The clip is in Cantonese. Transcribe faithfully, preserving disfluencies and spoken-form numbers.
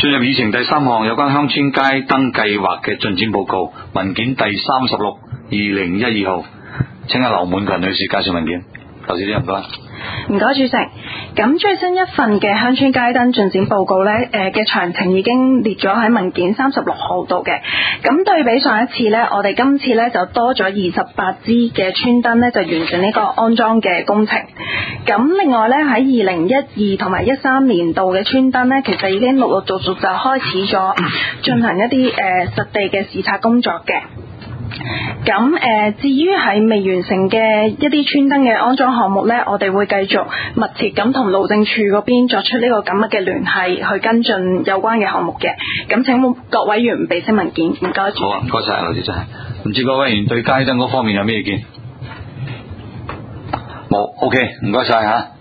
進入議程第三項有關鄉村街燈計劃嘅進展報告文件第三十六二零一二號，請阿劉滿群女士介紹文件。劉小姐唔該。 唔該，主席。咁最新一份嘅鄉村街燈進展報告呢，誒嘅詳情已經列咗喺文件三十六號度嘅。咁對比上一次呢，我哋今次呢就多咗二十八支嘅村燈呢，就完成呢個安裝嘅工程。咁另外呢，喺二零一二同埋一三年度嘅村燈呢，其實已經陸陸續續就開始咗進行一啲誒、呃、實地嘅視察工作嘅。咁誒、呃，至於係未完成嘅一啲村燈嘅安裝項目呢，我哋會繼續密切咁同路政處嗰邊作出呢個緊密嘅聯繫，去跟進有關嘅項目嘅。咁請各委員備悉文件，唔該。 好啊，唔該晒，劉小姐。唔知各位委員對街燈嗰方面有咩意見？冇 ，OK，唔該晒吓。